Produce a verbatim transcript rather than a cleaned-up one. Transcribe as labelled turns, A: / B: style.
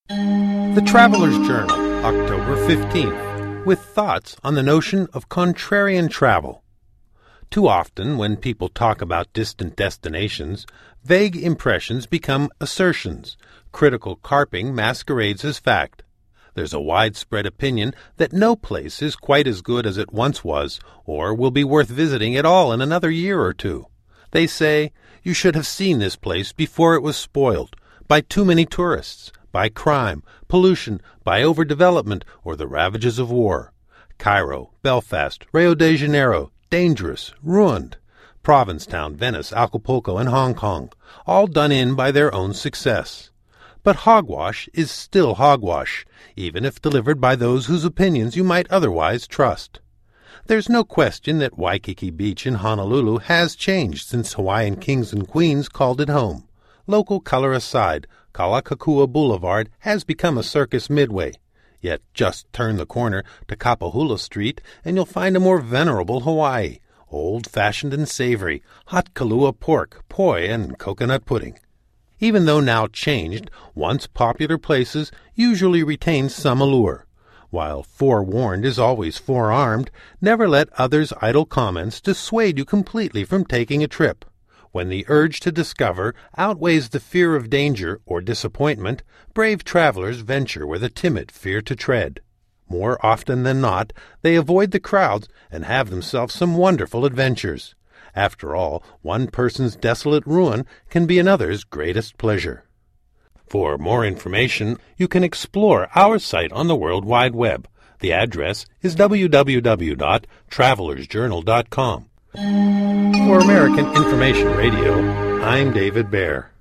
A: The Traveler's Journal, October fifteenth, with thoughts on the notion of contrarian travel. Too often, when people talk about distant destinations, vague impressions become assertions. Critical carping masquerades as fact. There's a widespread opinion that no place is quite as good as it once was, or will be worth visiting at all in another year or two. They say, you should have seen this place before it was spoiled by too many tourists, by crime, pollution, by overdevelopment, or the ravages of war. Cairo, Belfast, Rio de Janeiro, dangerous, ruined. Provincetown, Venice, Acapulco, and Hong Kong, all done in by their own success. But hogwash is still hogwash, even if delivered by those whose opinions you might otherwise trust. There's no question that Waikiki Beach in Honolulu has changed since Hawaiian kings and queens called it home. Local color aside, Kalakakua Boulevard has become a circus midway. Yet just turn the corner to Kapahula Street and you'll find a more venerable Hawaii, old-fashioned and savory, hot Kahlua pork, poi, and coconut pudding. Even though now changed, once popular places usually retain some allure. While forewarned is always forearmed, never let others' idle comments dissuade you completely from taking a trip. When the urge to discover outweighs the fear of danger or disappointment, brave travelers venture where the timid fear to tread. More often than not, they avoid the crowds and have themselves some wonderful adventures. After all, one person's desolate ruin can be another's greatest pleasure. For more information, you can explore our site on the World Wide Web. The address is w w w dot travelers journal dot com. For American Information Radio, I'm David Baer.